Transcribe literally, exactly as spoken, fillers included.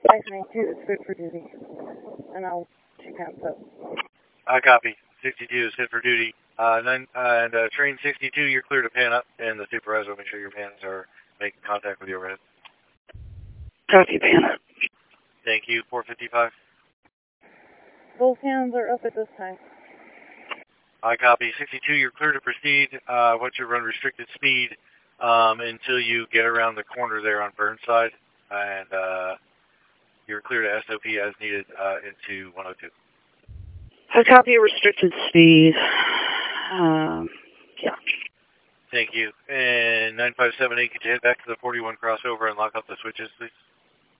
five ninety-two is fit for duty, and I'll check hands up. I copy. sixty-two is fit for duty. Uh, nine, uh, and uh, train sixty-two, you're clear to pan up, and the supervisor will make sure your pans are making contact with your overhead. Copy, pan up. Thank you. four fifty-five. Both hands are up at this time. I copy. sixty-two, you're clear to proceed. Uh, what's your run restricted speed um, until you get around the corner there on Burnside, and uh, you're clear to S O P as needed uh, into one oh two. I copy restricted speed. Um, yeah. Thank you. And nine five seven eight, could you head back to the forty-one crossover and lock up the switches, please?